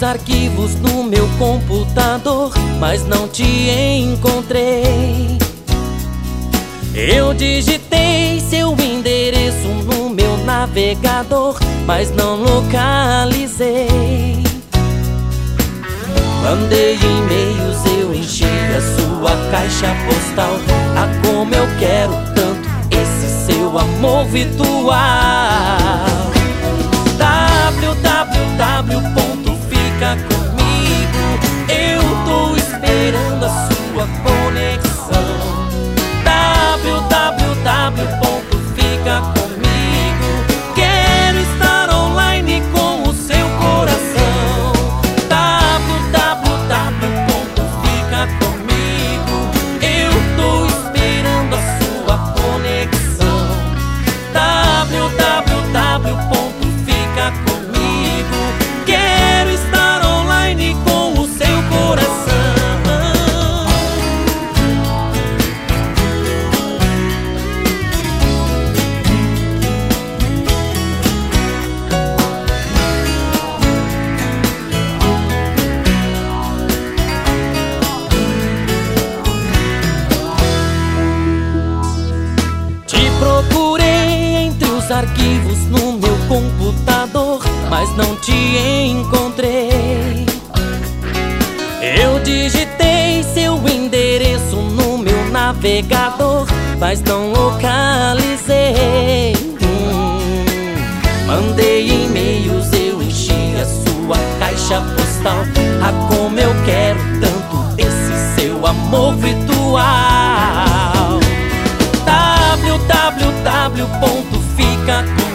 arquivos no meu computador, mas não te encontrei. Eu digitei seu endereço no meu navegador, mas não localizei. Mandei e-mails, eu enchi a sua caixa postal. Ah, como eu quero tanto esse seu amor virtual. www.ficacomigo, eu tô esperando a sua conexão. www.ficacomigo, quero estar online com o seu coração. www.ficacomigo, eu tô esperando a sua conexão. www.ficacomigo, quero estar online com o seu coração. Procurei entre os arquivos no meu computador, mas não te encontrei. Eu digitei seu endereço no meu navegador, mas não localizei. Mandei e-mails, eu enchi a sua caixa postal. Ah, como eu quero tanto esse seu amor virtual. www.ficacomigo,